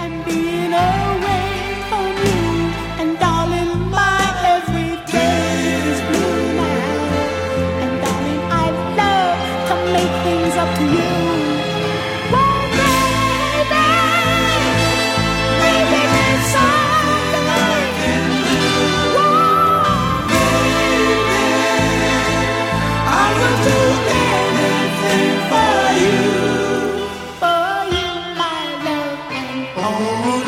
and being away from you. And darling, my every day is blue now. And darling, I'd love to make things up to you. Oh, baby, maybe there's something I can do. Oh, baby, I will do anything for you, my love. And oh,